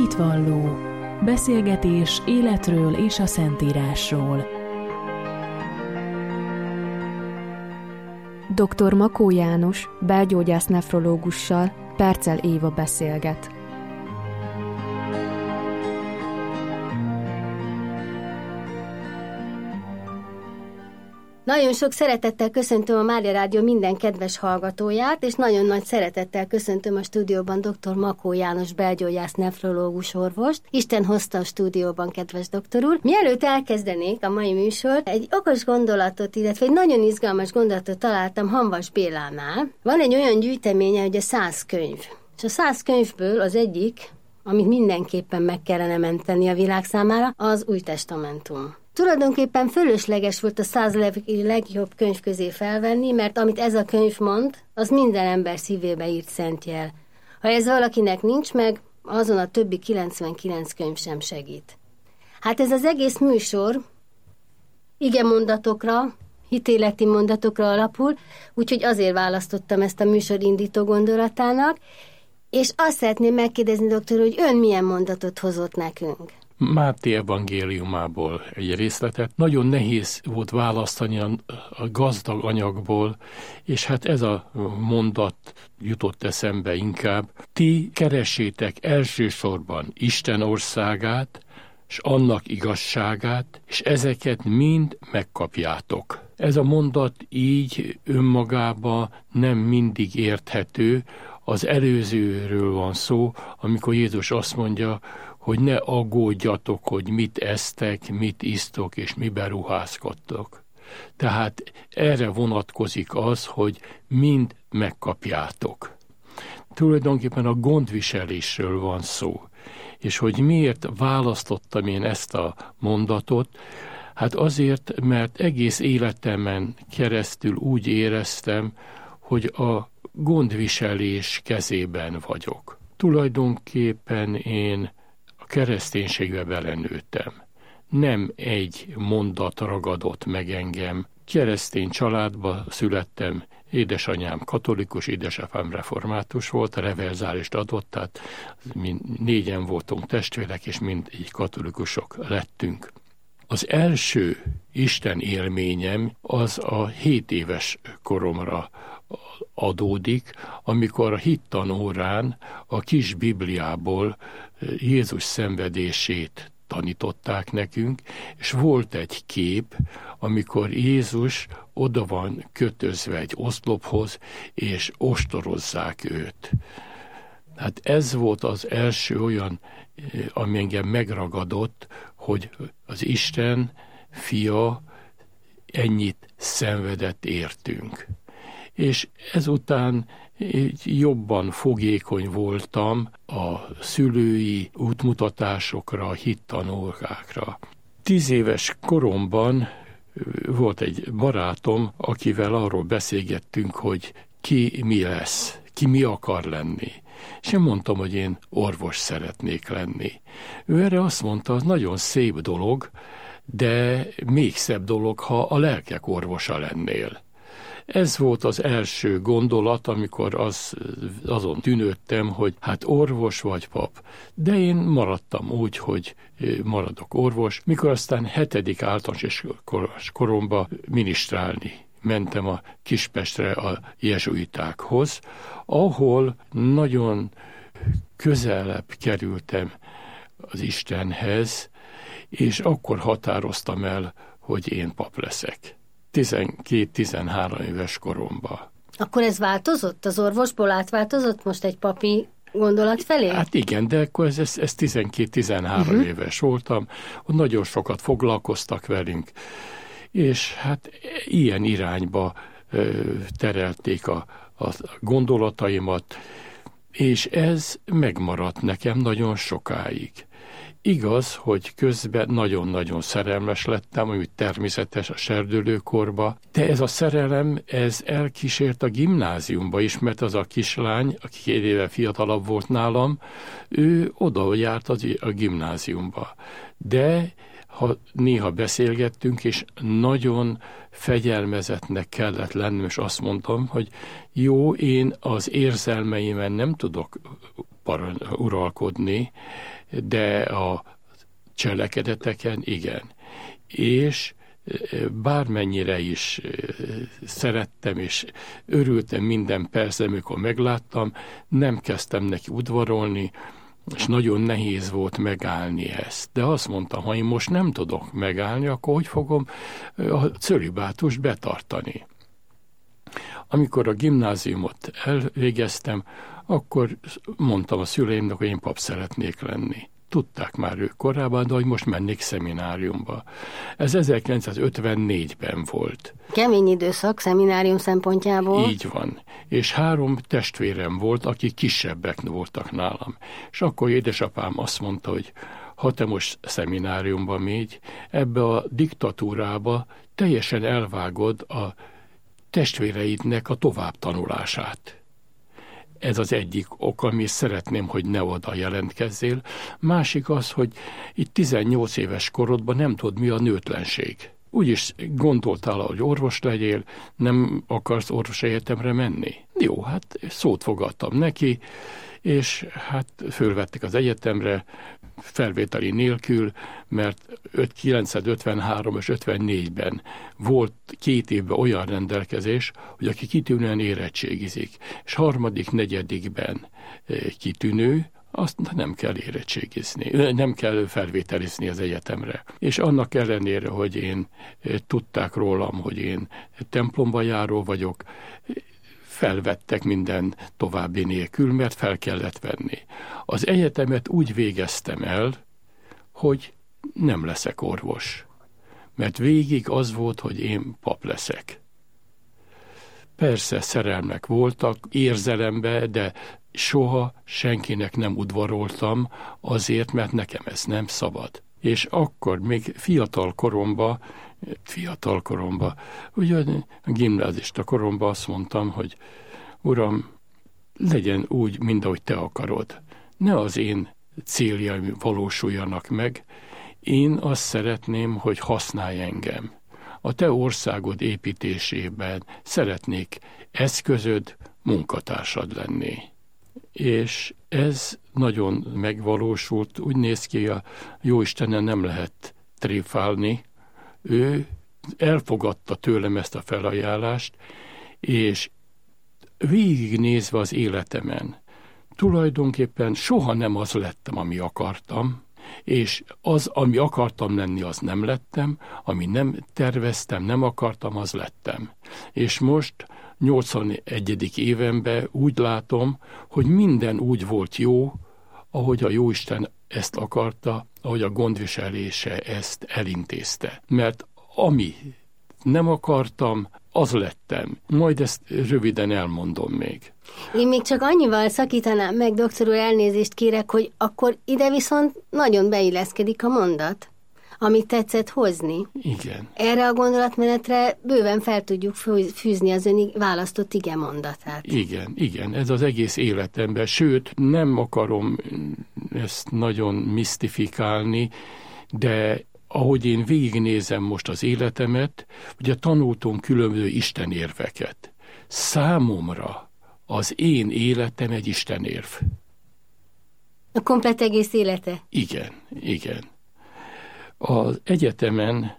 Hitvalló. Beszélgetés életről és a Szentírásról. Dr. Makó János, belgyógyász nefrológussal Perccel Éva beszélget. Nagyon sok szeretettel köszöntöm a Mária Rádió minden kedves hallgatóját, és nagyon nagy szeretettel köszöntöm a stúdióban dr. Makó János belgyógyász nefrológus orvost. Isten hozta a stúdióban, kedves doktor úr. Mielőtt elkezdenék a mai műsort, egy okos gondolatot, illetve egy nagyon izgalmas gondolatot találtam Hamvas Bélánál. Van egy olyan gyűjteménye, hogy a 100 könyv. És a 100 könyvből az egyik, amit mindenképpen meg kellene menteni a világ számára, az Új Testamentum. Tulajdonképpen fölösleges volt a 100 legjobb könyv közé felvenni, mert amit ez a könyv mond, az minden ember szívébe írt szentjel. Ha ez valakinek nincs meg, azon a többi 99 könyv sem segít. Hát ez az egész műsor igemondatokra, hitéleti mondatokra alapul, úgyhogy azért választottam ezt a műsor indító gondolatának, és azt szeretném megkérdezni, doktor, hogy ön milyen mondatot hozott nekünk? Máté evangéliumából egy részletet. Nagyon nehéz volt választani a gazdag anyagból, és hát ez a mondat jutott eszembe inkább. Ti keressétek elsősorban Isten országát, és annak igazságát, és ezeket mind megkapjátok. Ez a mondat így önmagában nem mindig érthető. Az előzőről van szó, amikor Jézus azt mondja, hogy ne aggódjatok, hogy mit esztek, mit isztok, és miben ruházkodtok. Tehát erre vonatkozik az, hogy mind megkapjátok. Tulajdonképpen a gondviselésről van szó. És hogy miért választottam én ezt a mondatot? Hát azért, mert egész életemen keresztül úgy éreztem, hogy a gondviselés kezében vagyok. Tulajdonképpen én a kereszténységbe belenőttem. Nem egy mondat ragadott meg engem. Keresztény családba születtem, édesanyám katolikus, édesapám református volt, reverzálist adott, tehát mi 4-en voltunk testvérek, és mind így katolikusok lettünk. Az első Isten élményem az a 7 éves koromra adódik, amikor a hittanórán a kis Bibliából Jézus szenvedését tanították nekünk, és volt egy kép, amikor Jézus oda van kötözve egy oszlophoz, és ostorozzák őt. Hát ez volt az első olyan, ami engem megragadott, hogy az Isten fia ennyit szenvedett értünk. És ezután jobban fogékony voltam a szülői útmutatásokra, a hittanórákra. 10 éves koromban volt egy barátom, akivel arról beszélgettünk, hogy ki mi lesz, ki mi akar lenni. És én mondtam, hogy én orvos szeretnék lenni. Ő erre azt mondta, az nagyon szép dolog, de még szebb dolog, ha a lelkek orvosa lennél. Ez volt az első gondolat, amikor azon tűnődtem, hogy hát orvos vagy pap. De én maradtam úgy, hogy maradok orvos, mikor aztán 7. általános koromba minisztrálni mentem a Kispestre a jezsuitákhoz, ahol nagyon közelebb kerültem az Istenhez, és akkor határoztam el, hogy én pap leszek. 12-13 éves koromban. Akkor ez változott? Az orvosból átváltozott most egy papi gondolat felé? Hát igen, de akkor ez 12-13 éves voltam, hogy nagyon sokat foglalkoztak velünk, és hát ilyen irányba terelték a gondolataimat, és ez megmaradt nekem nagyon sokáig. Igaz, hogy közben nagyon-nagyon szerelmes lettem, ami természetes a serdülőkorba, de ez a szerelem, ez elkísért a gimnáziumba is, mert az a kislány, aki 2 éve fiatalabb volt nálam, ő oda járt a gimnáziumba. De ha néha beszélgettünk, és nagyon fegyelmezetnek kellett lennem, és azt mondtam, hogy jó, én az érzelmeimen nem tudok uralkodni, de a cselekedeteken igen. És bármennyire is szerettem, és örültem minden percben, amikor megláttam, nem kezdtem neki udvarolni, és nagyon nehéz volt megállni ezt. De azt mondtam, ha én most nem tudok megállni, akkor hogy fogom a cölibátust betartani? Amikor a gimnáziumot elvégeztem, akkor mondtam a szüleimnek, hogy én pap szeretnék lenni. Tudták már ők korábban, de hogy most mennék szemináriumba. Ez 1954-ben volt. Kemény időszak szeminárium szempontjából. Így van. És 3 testvérem volt, akik kisebbek voltak nálam. És akkor édesapám azt mondta, hogy ha te most szemináriumba mégy, ebbe a diktatúrába teljesen elvágod a testvéreidnek a továbbtanulását. Ez az egyik ok, ami szeretném, hogy ne oda jelentkezzél. Másik az, hogy itt 18 éves korodban nem tudod, mi a nőtlenség. Úgyis gondoltál, hogy orvos legyél, nem akarsz orvosegyetemre menni? Jó, hát szót fogadtam neki, és hát fölvettek az egyetemre, felvételi nélkül, mert 1953 és 54-ben volt 2 évben olyan rendelkezés, hogy aki kitűnően érettségizik, és 3., 4. kitűnő, azt nem kell érettségizni, nem kell felvételizni az egyetemre. És annak ellenére, hogy én tudták rólam, hogy én templomba járó vagyok, felvettek minden további nélkül, mert fel kellett venni. Az egyetemet úgy végeztem el, hogy nem leszek orvos. Mert végig az volt, hogy én pap leszek. Persze szerelmek voltak, érzelembe, de soha senkinek nem udvaroltam azért, mert nekem ez nem szabad. És akkor még fiatal koromban, ugye a gimnázista koromban azt mondtam, hogy Uram, legyen úgy, mint ahogy te akarod. Ne az én céljaim valósuljanak meg, én azt szeretném, hogy használj engem. A te országod építésében szeretnék eszközöd, munkatársad lenni. És ez nagyon megvalósult, úgy néz ki, a Jóistenen nem lehet tréfálni. Ő elfogadta tőlem ezt a felajánlást, és végignézve az életemen, tulajdonképpen soha nem az lettem, ami akartam, és az, ami akartam lenni, az nem lettem, ami nem terveztem, nem akartam, az lettem. És most 81. évemben úgy látom, hogy minden úgy volt jó, ahogy a Jóisten ezt akarta, ahogy a gondviselése ezt elintézte. Mert ami nem akartam, az lettem. Majd ezt röviden elmondom még. Én még csak annyival szakítanám meg, doktor úr, elnézést kérek, hogy akkor ide viszont nagyon beilleszkedik a mondat, amit tetszett hozni. Igen. Erre a gondolatmenetre bőven fel tudjuk fűzni az ön választott ige mondatát. Igen, ez az egész életemben. Sőt, nem akarom ezt nagyon misztifikálni, de ahogy én végignézem most az életemet, ugye tanultunk különböző istenérveket. Számomra az én életem egy istenérv. A komplett egész élete? Igen. Az egyetemen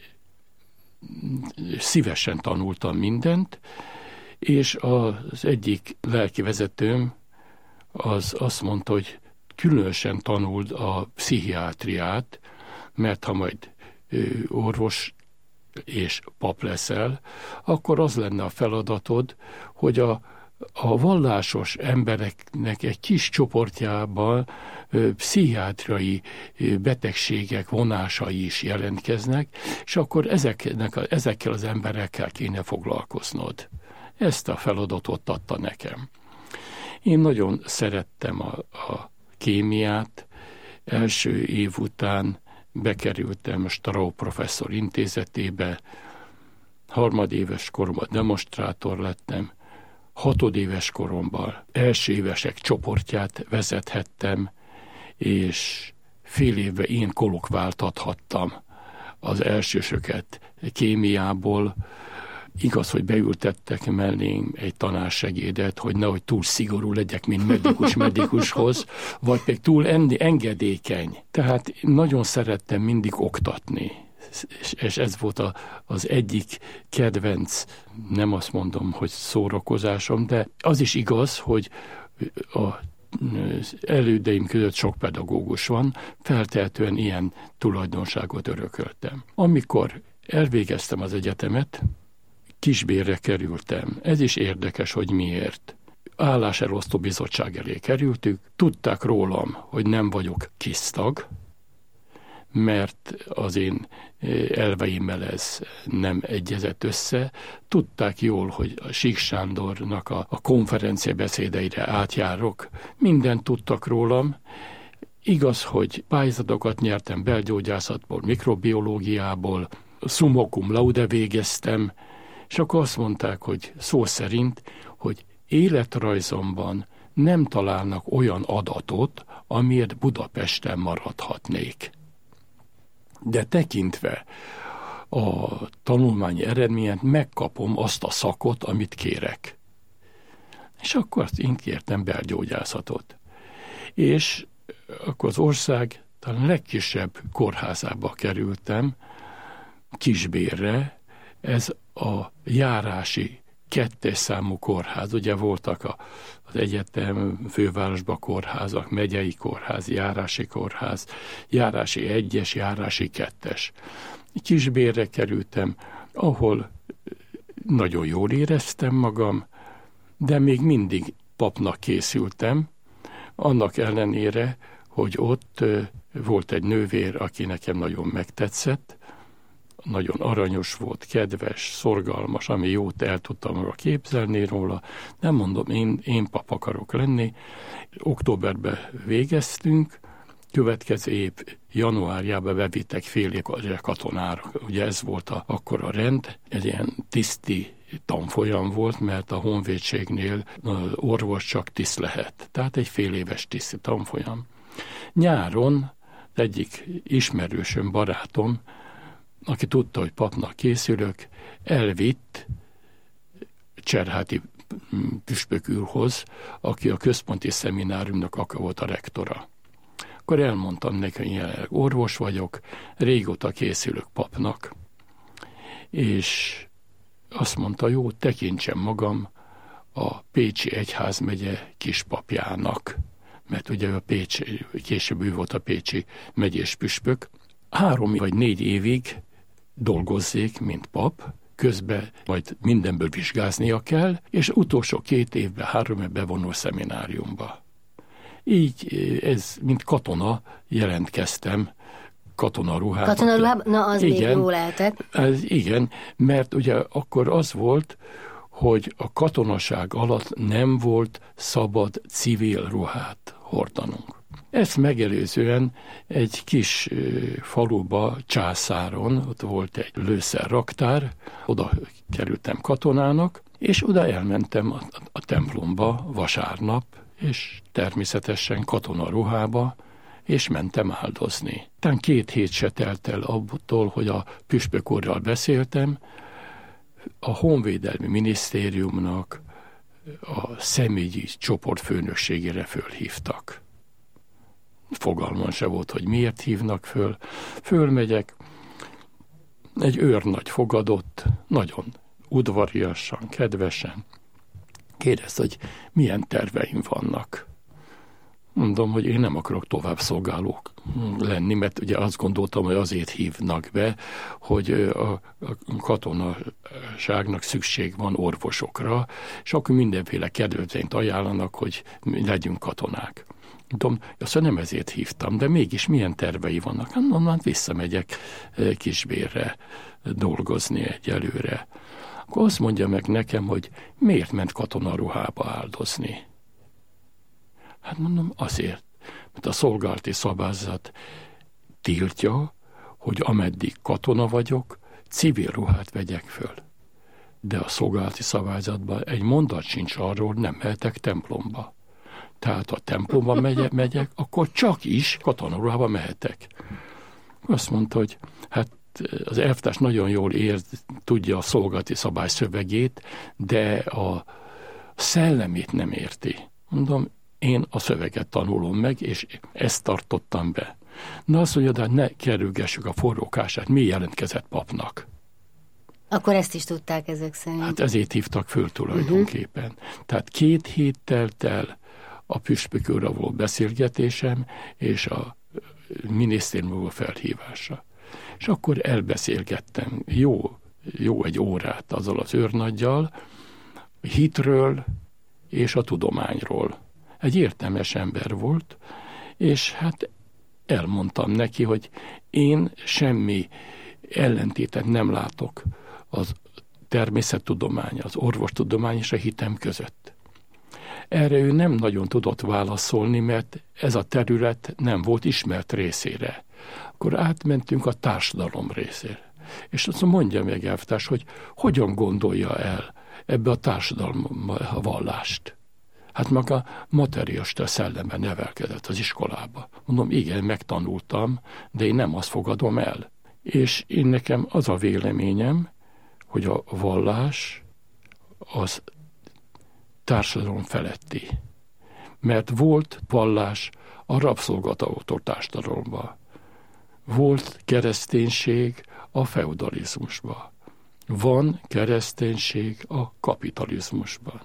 szívesen tanultam mindent, és az egyik lelkivezetőm az azt mondta, hogy különösen tanuld a pszichiátriát, mert ha majd orvos és pap leszel, akkor az lenne a feladatod, hogy a vallásos embereknek egy kis csoportjában pszichiátriai betegségek vonásai is jelentkeznek, és akkor ezekkel az emberekkel kéne foglalkoznod. Ezt a feladatot adta nekem. Én nagyon szerettem a kémiát. Első év után bekerültem a Strauss professzor intézetébe, 3. koromban demonstrátor lettem, 6. koromban első évesek csoportját vezethettem, és fél évben én kolokváltathattam az elsősöket kémiából, Igaz, hogy beültettek mellém egy tanársegédet, hogy nehogy túl szigorú legyek, mint medikushoz, vagy pedig túl engedékeny. Tehát nagyon szerettem mindig oktatni. És ez volt az egyik kedvenc, nem azt mondom, hogy szórakozásom, de az is igaz, hogy az elődeim között sok pedagógus van, feltehetően ilyen tulajdonságot örököltem. Amikor elvégeztem az egyetemet, Kisbérre kerültem. Ez is érdekes, hogy miért. Álláselosztó bizottság elé kerültük, tudták rólam, hogy nem vagyok kisztag, mert az én elveimmel ez nem egyezett össze. Tudták jól, hogy a Sík Sándornak a konferencia beszédeire átjárok. Mindent tudtak rólam. Igaz, hogy pályázatokat nyertem belgyógyászatból, mikrobiológiából, summa cum laude végeztem, és akkor azt mondták, hogy szó szerint, hogy életrajzomban nem találnak olyan adatot, amiért Budapesten maradhatnék. De tekintve a tanulmányi eredményet megkapom azt a szakot, amit kérek. És akkor én kértem belgyógyászatot. És akkor az ország talán legkisebb kórházába kerültem, Kisbérre. Ez a járási 2. számú kórház. Ugye voltak az egyetem, fővárosban kórházak, megyei kórház, járási kórház, járási 1-es, járási 2-es. Kisbérre kerültem, ahol nagyon jól éreztem magam, de még mindig papnak készültem, annak ellenére, hogy ott volt egy nővér, aki nekem nagyon megtetszett, nagyon aranyos volt, kedves, szorgalmas, ami jót el tudtam maga képzelni róla. Nem mondom, én pap akarok lenni. Októberben végeztünk, következő év januárjában bevittek fél évre katonára. Ugye ez volt akkor a rend, egy ilyen tiszti tanfolyam volt, mert a honvédségnél orvos csak tiszt lehet. Tehát egy fél éves tiszti tanfolyam. Nyáron egyik ismerősöm, barátom, aki tudta, hogy papnak készülök, elvitt Cserháti püspök úrhoz, aki a központi szemináriumnak akkor volt a rektora. Akkor elmondtam neki, hogy jelenleg orvos vagyok, régóta készülök papnak, és azt mondta, jó, tekintsem magam a Pécsi Egyházmegye kispapjának, mert ugye a később ő volt a pécsi megyés püspök. 3 vagy 4 évig dolgozzék, mint pap, közben majd mindenből vizsgáznia kell, és utolsó 2 évben, 3 évben bevonul szemináriumba. Így ez, mint katona jelentkeztem, katonaruhában. Katonaruhában? Na, az igen, még jó lehetett. Igen, mert ugye akkor az volt, hogy a katonaság alatt nem volt szabad civil ruhát hordanunk. Ezt megelőzően egy kis faluba, Császáron, ott volt egy lőszerraktár, oda kerültem katonának, és oda elmentem a templomba vasárnap, és természetesen katonaruhába, és mentem áldozni. Tán 2 hét se telt el abból, hogy a püspök úrral beszéltem, a Honvédelmi Minisztériumnak a személyi csoport főnökségére fölhívtak. Fogalmam se volt, hogy miért hívnak föl. Fölmegyek, egy őrnagy fogadott, nagyon udvariasan, kedvesen. Kérdezte, hogy milyen terveim vannak. Mondom, hogy én nem akarok tovább szolgálók lenni, mert ugye azt gondoltam, hogy azért hívnak be, hogy a katonaságnak szükség van orvosokra, és akkor mindenféle kedvezményt ajánlanak, hogy legyünk katonák. Mondom, azt nem ezért hívtam, de mégis milyen tervei vannak? Onnan visszamegyek Kisbérre dolgozni egyelőre. Akkor azt mondja meg nekem, hogy miért ment katonaruhába áldozni. Hát mondom, azért, mert a szolgálati szabályzat tiltja, hogy ameddig katona vagyok, civil ruhát vegyek föl. De a szolgálati szabályzatban egy mondat sincs arról, nem mehetek templomba. Tehát ha templomba megyek, akkor csak is katonaruhába mehetek. Azt mondta, hogy hát az elvtárs nagyon jól tudja a szolgálati szabály szövegét, de a szellemét nem érti. Mondom, én a szöveget tanulom meg, és ezt tartottam be. Na azt mondja, de ne kerülgessük a forrókását, mi jelentkezett papnak? Akkor ezt is tudták ezek szerint. Hát ezért hívtak föl tulajdonképpen. Tehát 2 hét telt el a püspökőrre való beszélgetésem, és a minisztériumból felhívása. És akkor elbeszélgettem jó egy órát azzal az őrnaggyal, hitről és a tudományról. Egy értelmes ember volt, és hát elmondtam neki, hogy én semmi ellentétet nem látok az természettudomány, az orvostudomány és a hitem között. Erre ő nem nagyon tudott válaszolni, mert ez a terület nem volt ismert részére. Akkor átmentünk a társadalom részére. És azt mondja meg elvtárs, hogy hogyan gondolja el ebbe a társadalom a vallást. Hát maga materialista szellemben nevelkedett az iskolába. Mondom, igen, megtanultam, de én nem azt fogadom el. És én nekem az a véleményem, hogy a vallás az társadalom feletti. Mert volt vallás a rabszolgatoltó társadalomban. Volt kereszténység a feudalizmusban. Van kereszténység a kapitalizmusban.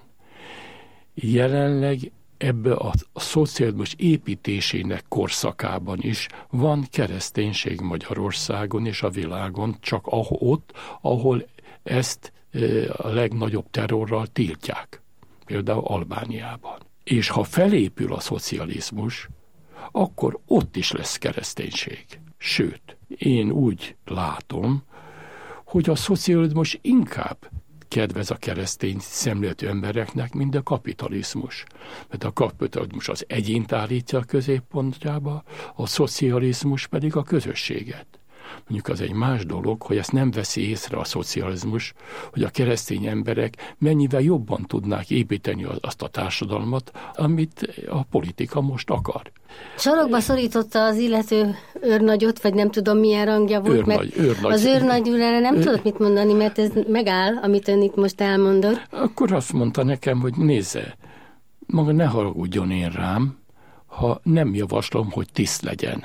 Jelenleg ebbe a szocializmus építésének korszakában is van kereszténység Magyarországon és a világon, csak ott, ahol ezt a legnagyobb terrorral tiltják. Például Albániában. És ha felépül a szocializmus, akkor ott is lesz kereszténység. Sőt, én úgy látom, hogy a szocializmus inkább kedvez a keresztény szemléletű embereknek, mint a kapitalizmus. Mert a kapitalizmus az egyént állítja a középpontjába, a szocializmus pedig a közösséget. Mondjuk az egy más dolog, hogy ezt nem veszi észre a szocializmus, hogy a keresztény emberek mennyivel jobban tudnák építeni azt a társadalmat, amit a politika most akar. Sarokba szorította az illető őrnagyot, vagy nem tudom milyen rangja volt, mert az őrnagy úrra nem tudott mit mondani, mert ez megáll, amit ön itt most elmondott. Akkor azt mondta nekem, hogy nézze, maga ne haragudjon én rám, ha nem javaslom, hogy tiszt legyen.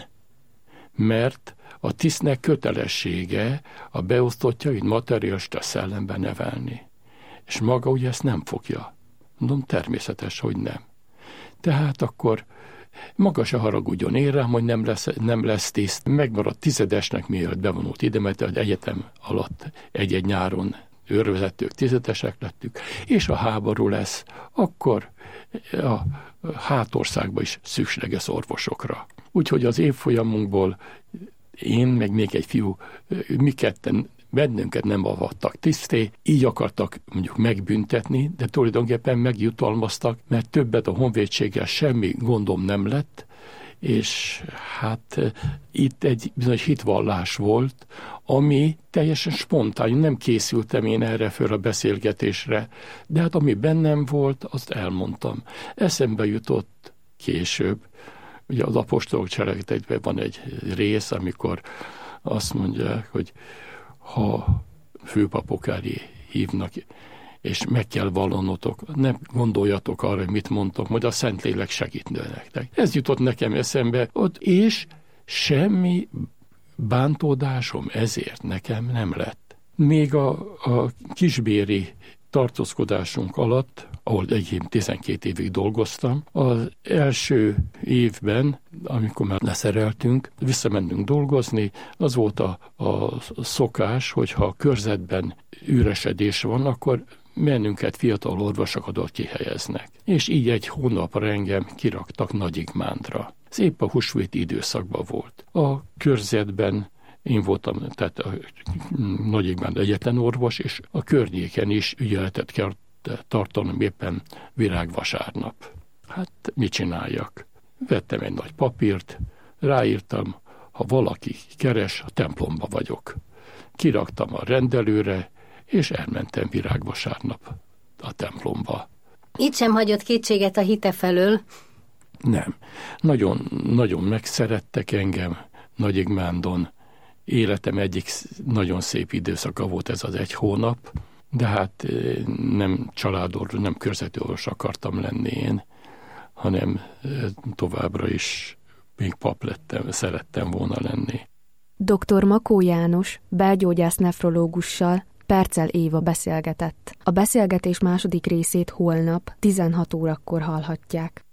Mert a tisztnek kötelessége a beosztottjait materialista szellemben nevelni. És maga ugye ezt nem fogja. Mondom, természetes, hogy nem. Tehát akkor maga se haragudjon én rám, hogy nem lesz tiszt. Megmaradt tizedesnek, mielőtt bevonult ide, mert az egyetem alatt egy-egy nyáron őrvezetők, tizedesek lettük, és a háború lesz, akkor a hátországban is szükséges orvosokra. Úgyhogy az évfolyamunkból én, meg még egy fiú, mi ketten bennünket nem avattak tiszté, így akartak mondjuk megbüntetni, de tulajdonképpen megjutalmaztak, mert többet a honvédséggel semmi gondom nem lett, és hát itt egy bizonyos hitvallás volt, ami teljesen spontán, nem készültem én erre föl a beszélgetésre, de hát ami bennem volt, azt elmondtam. Eszembe jutott később, ugye az apostolok cselekedetben van egy rész, amikor azt mondják, hogy ha főpapok elé hívnak, és meg kell vallonotok, nem gondoljatok arra, hogy mit mondtok, majd a Szentlélek segítne nektek. Ez jutott nekem eszembe ott, és semmi bántódásom ezért nekem nem lett. Még a kisbéri tartózkodásunk alatt, ahol egyébként 12 évig dolgoztam, az első évben, amikor már leszereltünk, visszamentünk dolgozni, az volt a szokás, hogyha a körzetben üresedés van, akkor bennünket fiatal orvosokat kihelyeznek. És így egy hónapra engem kiraktak Nagyigmándra. Ez épp a húsvéti időszakban volt. A körzetben én voltam, tehát a Nagyigmánd egyetlen orvos, és a környéken is ügyeletet kell tartanom éppen virágvasárnap. Hát mit csináljak? Vettem egy nagy papírt, ráírtam, ha valaki keres, a templomba vagyok. Kiraktam a rendelőre, és elmentem virágvasárnap a templomba. Itt sem hagyott kétséget a hite felől? Nem. Nagyon, nagyon megszerettek engem Nagyigmándon, életem egyik nagyon szép időszaka volt ez az 1 hónap, de hát nem családorvos, nem körzeti orvos akartam lenni én, hanem továbbra is még pap lettem, szerettem volna lenni. Dr. Makó János belgyógyász-nefrológussal Perccel Éva beszélgetett. A beszélgetés második részét holnap 16 órakor hallhatják.